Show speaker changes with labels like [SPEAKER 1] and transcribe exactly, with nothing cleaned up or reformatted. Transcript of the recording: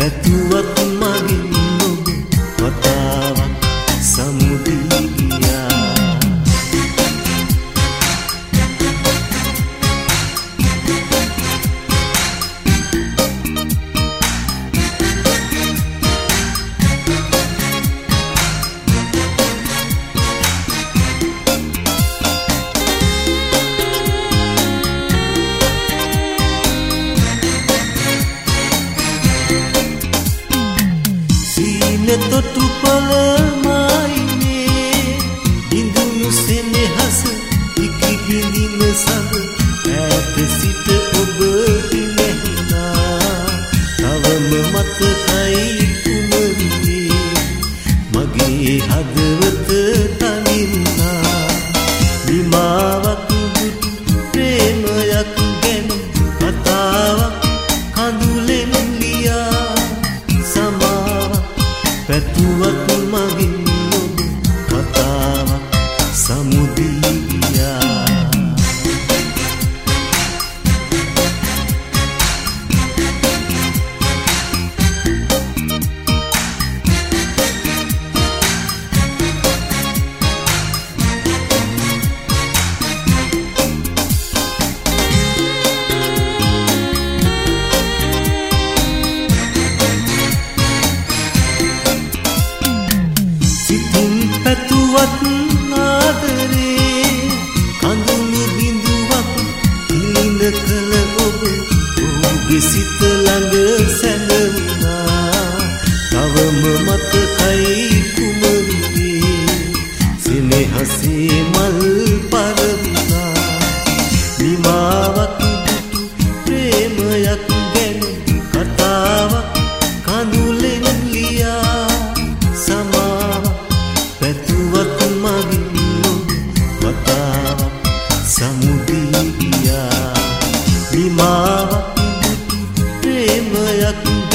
[SPEAKER 1] පැතුවත් මගින් ඔබ වතාවක් සමුදී ගියා. තොටු පල මායිනේ ඉඳුණු සෙනෙහස ඉකි බිඳින සඳ ඈත සිට ඔබ දිනෙහිනා තවම මතකයි කුමරියේ මගේ හදවත තනින්නා විමාවක් දුටු ප්‍රේමයක් ගැන කතාවක් කඳුලෙන් ලියා පැතුවත් මගින් ඔබ වතාවක් සමුදී ගියා. පැතුවත් ආදරේ කඳුළු බිඳුවක් පිළිඳ කළ ඔබ ඔහුගේ සිත ළඟ සැලුණා. තවම මතකයි කුමරියේ සෙනෙහසේ මල් පරදුනා. නිමාවක් දුටු ප්‍රේමයක් ගැන කතාවක් කඳුලෙන් ලියා පැතුවත් මගින් ඔබ වතාවක් සමුදී ගියා. විමාවක් දුටු ප්‍රේමයක්